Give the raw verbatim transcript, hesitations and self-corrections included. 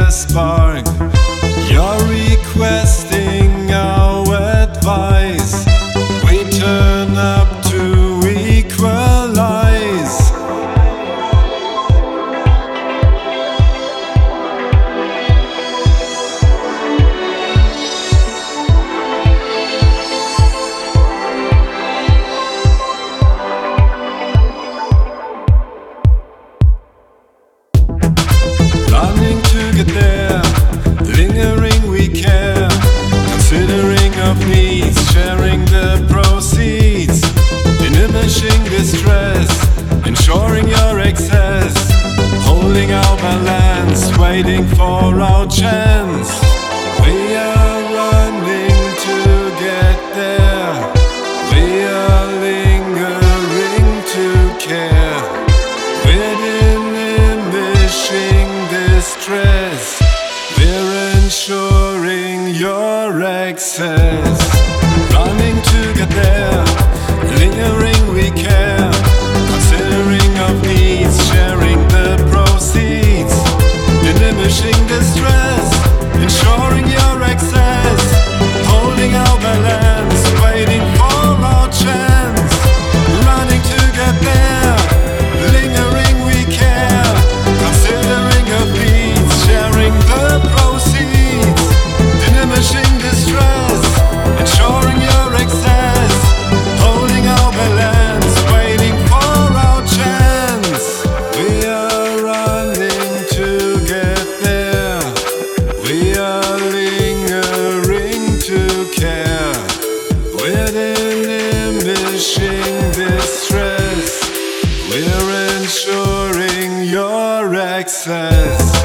a spark. You're requesting our advice. We turn up to equalize. Running to get there, lingering we care, considering of needs, sharing the proceeds, diminishing distress, ensuring your excess, holding our balance, waiting for our chance. We are running to get there, we are lingering to care, we're diminishing distress, we're ensuring your access. Running to get there, lingering we care, considering of needs, sharing the proceeds, diminishing distress, ensuring your access, holding our balance, waiting for our chance. Running to get there, lingering we care, considering of needs, sharing the proceeds, diminishing distress, ensuring your access, holding our balance, waiting for our chance. We are running to get there, we are lingering to care, we're diminishing distress, we're ensuring your access.